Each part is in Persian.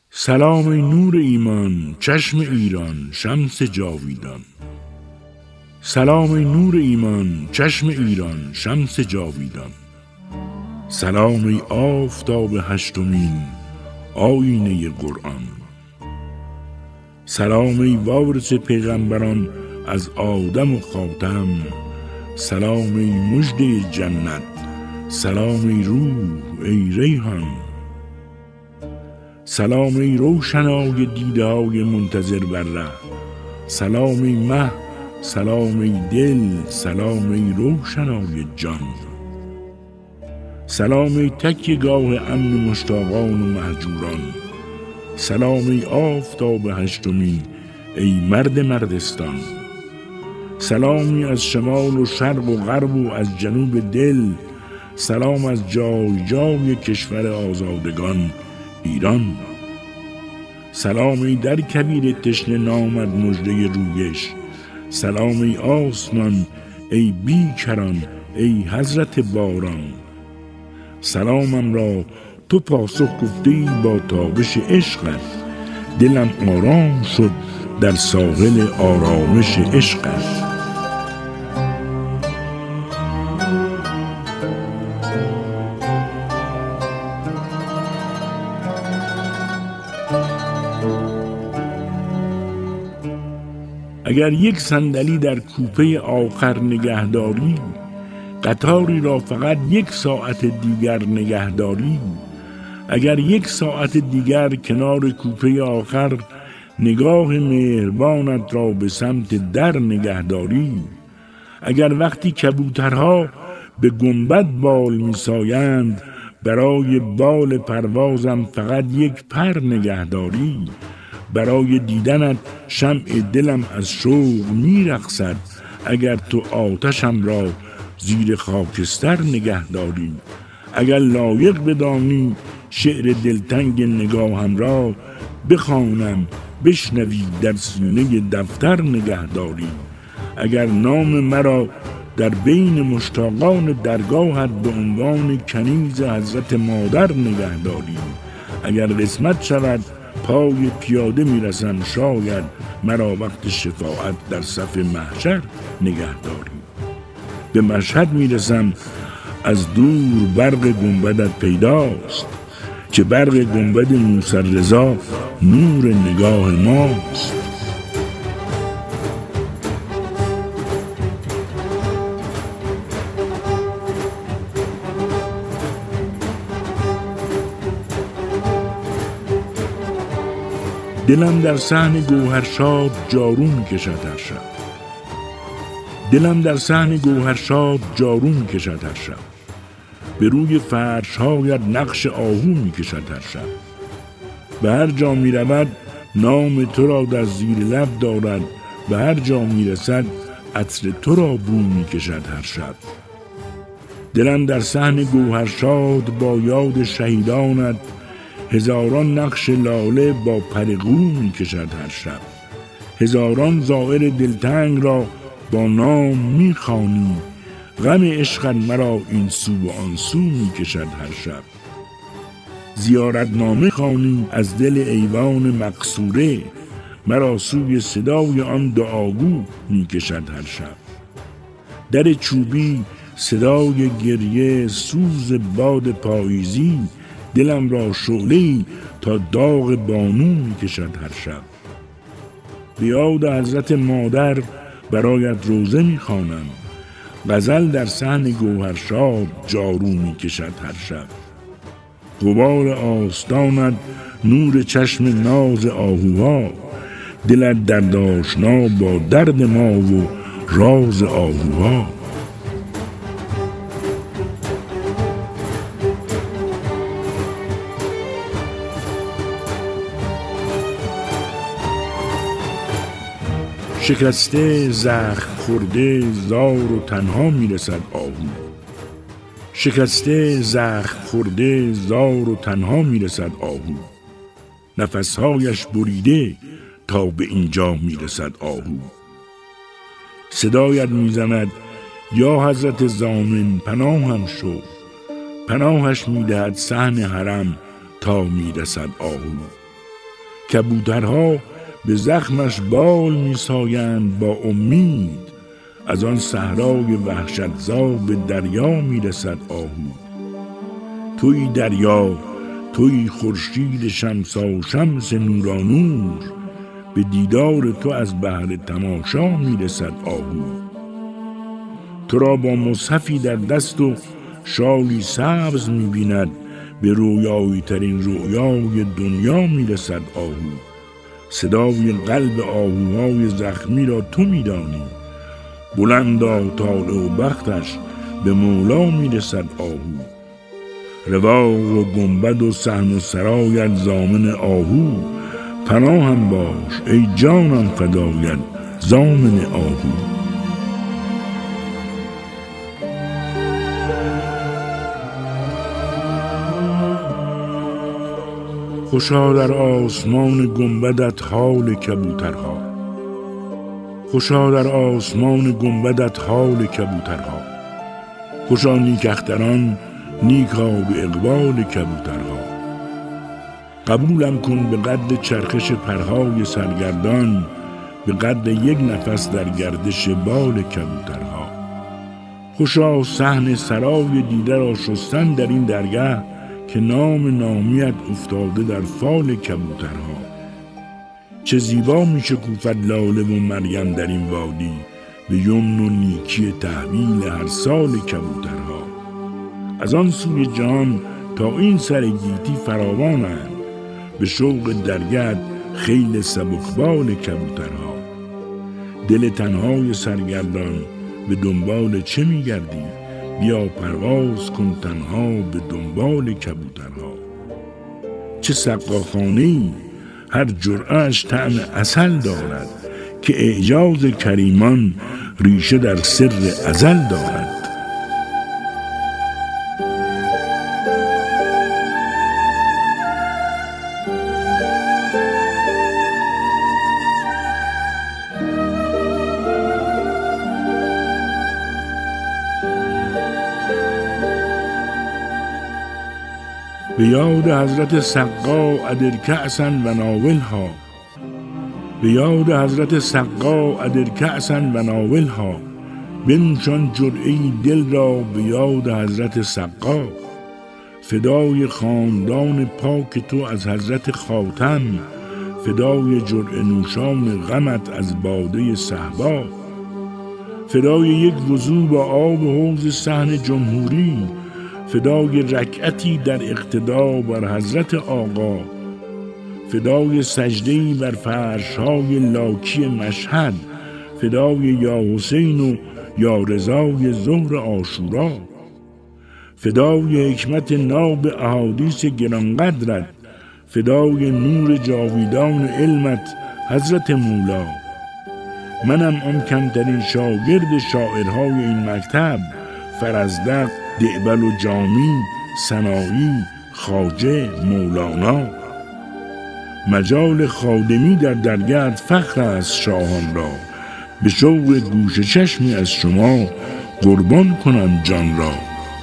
سلام ای نور ایمان، چشم ایران، شمس جاویدان. سلام ای نور ایمان، چشم ایران، شمس جاویدان. سلام ای آفتاب هشتمین، آیینه قرآن. سلام ای وارث پیغمبران از آدم و خاتم. سلام ای مژده جنت، سلام ای روح، ای ریحان. سلام ای روشنای دیده های منتظر بر ره. سلام ای مه، سلام ای دل، سلام ای روشنای جان. سلام ای تکیه‌گاه امن مشتاقان و مهجوران. سلام ای آفتاب هشتمین، ای مرد مردستان. سلامی از شمال و شرق و غرب و از جنوب دل. سلام از جای جای کشور آزادگان ایران. سلام ای در کویر تشنه نامد مژده رویش. سلام ای آسمان، ای بیکران، ای حضرت باران. سلامم را تو پاسخ گفتی با تابش عشقت. دلم آرام شد در ساحل آرامش عشقت. اگر یک صندلی در کوپه آخر نگهداری، قطاری را فقط یک ساعت دیگر نگهداری. اگر یک ساعت دیگر کنار کوپه آخر نگاه مهربانت را به سمت در نگهداری. اگر وقتی کبوترها به گنبد بال میسایند برای بال پروازم فقط یک پر نگهداری. برای دیدنت شمع دلم از شوق میرقصد اگر تو آتشم را زیر خاکستر نگهداری. اگر لایق بدانی شعر دلتنگ نگاهم را بخوانم بشنوی در سینه دفتر نگهداری. اگر نام مرا در بین مشتاقان درگاهت به عنوان کنیز حضرت مادر نگهداری. اگر قسمت شود پای پیاده میرسم شاید مرا وقت شفاعت در صف محشر نگهداری. به مشهد میرسم از دور برق گنبدت پیداست که برق گنبد موسی رضا نور نگاه ماست. دلم در صحن گوهرشاد جارو می‌کشد هر شب. دلم در صحن گوهرشاد جارو می‌کشد هر شب. به روی فرش‌هایت نقش آهو می‌کشد هر شب. به هر جا می‌رود نام تو را در زیر لب دارد. به هر جا می‌رسد عطر تو را بو می‌کشد هر شب. دلم در صحن گوهرشاد با یاد شهیدانت هزاران نقش لاله با پرقو می‌کشد هر شب. هزاران زائر دلتنگ را با نام می‌خوانی. غم عشقت مرا این سو و آن سو می‌کشد هر شب. زیارتنامه خوانی از دل ایوان مقصوره. مرا سوی صدای آن دعاگو می‌کشد هر شب. در چوبی صدای گریه سوز باد پاییزی دلم را شعله‌ای تا داغ بانو می‌کشد هر شب. به یاد حضرت مادر برایت روزه می‌خوانم. غزل در صحن گوهرشاد جارو می‌کشد هر شب. غبار آستانت نور چشم ناز آهوها. دلت درد آشنا با درد ما و راز آهوها. شکسته زخم خورده زار و تنها میرسد آهو. شکسته زخم خورده زار و تنها میرسد آهو. نفسهایش بریده تا به اینجا میرسد آهو. صدایت میزند یا حضرت ضامن پناهم شو. پناهش میدهد صحن حرم تا میرسد آهو. کبوترها به زخمش بال میسایند با امید، از آن صحرای وحشتزا به دریا میرسد آهو. توی دریا، توی خورشید شمسا شمس نورانور، به دیدار تو از بحر تماشا میرسد آهو. تو را با مصحفی در دست و شالی سبز میبیند، به رویایی ترین رویای دنیا میرسد آهو. صدای قلب آهوهای زخمی را تو میدانی، بلندا طالع و بختش به مولا میرسد آهو. رواق و گنبد و صحن و سرایت ضامن آهو، پناهم باش ای جانم فدایت ضامن آهو. خوشا در آسمان گنبدت حال کبوترها، خوشا در آسمان گنبدت حال کبوترها. خوشا نیک اختران نیکا به اقبال کبوترها. قبولم کن به قد چرخش پرهای سرگردان، به قد یک نفس در گردش بال کبوترها. خوشا صحن سرای دیده را شستن در این درگاه، که نام نامیت افتاده در فال کبوترها. چه زیبا می شکوفد لاله و مریم در این وادی، به یمن و نیکی تحویل هر سال کبوترها. از آن سوی جهان تا این سر گیتی فراوانند، به شوق درگاه خیل سبکبال کبوترها. دل تنهای سرگردان به دنبال چه می گردی؟ بیا پرواز کن تنها به دنبال کبوترها. چه سقاخانه‌ای هر جرعه‌اش طعم عسل دارد، که اعجاز کریمان ریشه در سر ازل دارد. به یاد حضرت سقا ادر کأسا و ناولها، به یاد حضرت سقا ادر کأسا و ناولها. بنوشان جرعه‌ای دل را به یاد حضرت سقا، فدای خاندان پاک تو از حضرت خاتم، فدای جرعه نوشان غمت از باده صهبا، فدای یک وضو با آب حوض صحن جمهوری، فدای رکعتی در اقتدا بر حضرت آقا، فدای سجده‌ای بر فرش‌های لاکی مشهد، فدای یا حسین و یا رضای ظهر عاشورا، فدای حکمت ناب احادیث گرانقدرت، فدای نور جاویدان علمت حضرت مولا. منم آن کمترین شاگرد شاعرهای این مکتب، فرزدق، دعبل و جامی، سنایی، خواجه، مولانا. مجال خادمی در درگاه فخر است شاهان را، به شوق گوش چشمی از شما قربان کنم جان را.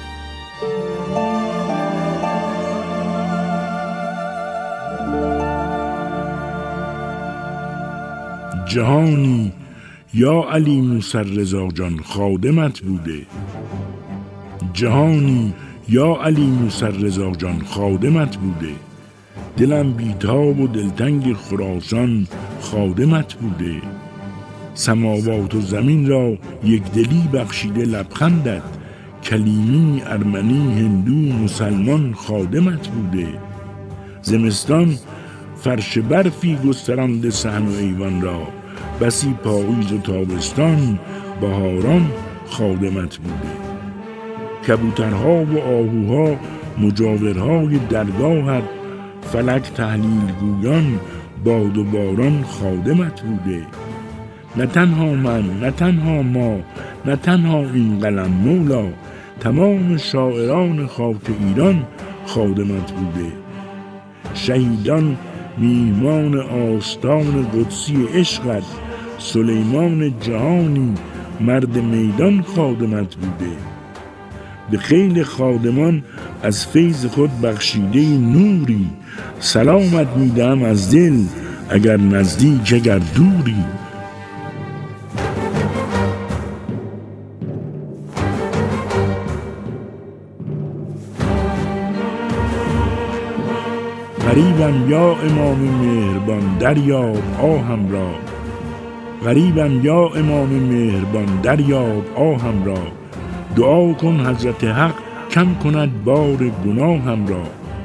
جهانی یا علی موسی رضا جان خادمت بوده، جهانی یا علی موسی رضا جان خادمت بوده. دلم بیتاب و دلتنگ خراسان خادمت بوده. سماوات و زمین را یک دلی بخشیده لبخندت، کلیمی، ارمنی، هندو، مسلمان خادمت بوده. زمستان فرش برفی گسترانده صحن و ایوان را، بسی پاییز و تابستان بهاران خادمت بوده. کبوترها و آهوها مجاورهای درگاهت، فلک تهلیل گویان باد و باران خادمت بوده. نه تنها من، نه تنها ما، نه تنها این قلم مولا، تمام شاعران خاک ایران خادمت بوده. شهیدان میهمان آستان قدسی عشقت، سلیمان جهانی مرد میدان خادمت بوده. به خیل خادمان از فیض خود بخشیده نوری. سلامت میدم از دل اگر نزدیک اگر دوری. غریبم یا امام مهربان دریاب آهم را. غریبم یا امام مهربان دریاب آهم را. دعا کن حضرت حق کم کند بار گناهم را.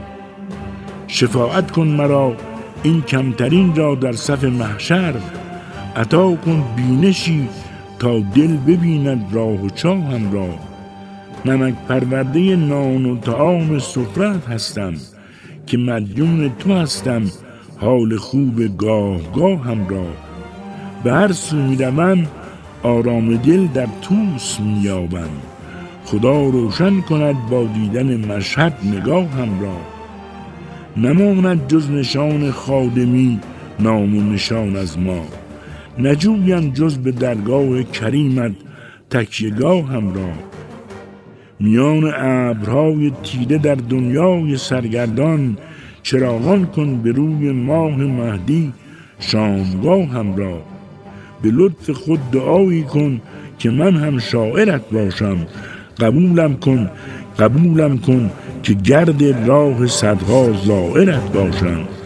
شفاعت کن مرا این کمترین را در صف محشر. عطا کن بینشی تا دل ببیند راه و چاهم را. نمک پرورده نان و طعام سفرت هستم که مدیون تو هستم حال خوب گاه گاهم را. به هر سو میروم آرام دل در توس مییابم. خدا روشن کند با دیدن مشهد نگاهم را. نماند جز نشان خادمی نام و نشان از ما. نجویم جز به درگاه کریمت تکیهگاهم را. میان ابرهای تیره در دنیای سرگردان چراغان کن به روی ماه مهدی شامگاهم را. به لطف خود دعایی کن که من هم شاعرت باشم. قبولم کن که گرد راه صدها زائرت باشم.